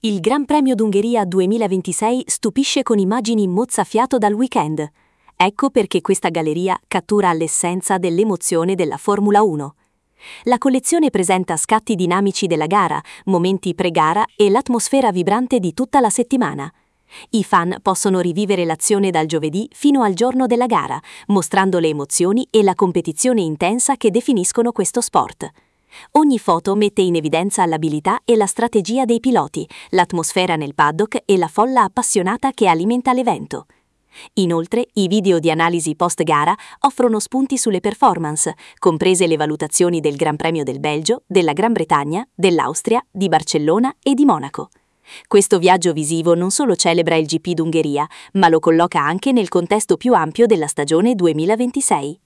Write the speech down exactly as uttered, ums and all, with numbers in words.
Il Gran Premio d'Ungheria duemilaventisei stupisce con immagini mozzafiato dal weekend. Ecco perché questa galleria cattura l'essenza dell'emozione della Formula uno. La collezione presenta scatti dinamici della gara, momenti pre-gara e l'atmosfera vibrante di tutta la settimana. I fan possono rivivere l'azione dal giovedì fino al giorno della gara, mostrando le emozioni e la competizione intensa che definiscono questo sport. Ogni foto mette in evidenza l'abilità e la strategia dei piloti, l'atmosfera nel paddock e la folla appassionata che alimenta l'evento. Inoltre, i video di analisi post-gara offrono spunti sulle performance, comprese le valutazioni del Gran Premio del Belgio, della Gran Bretagna, dell'Austria, di Barcellona e di Monaco. Questo viaggio visivo non solo celebra il G P d'Ungheria, ma lo colloca anche nel contesto più ampio della stagione duemilaventisei.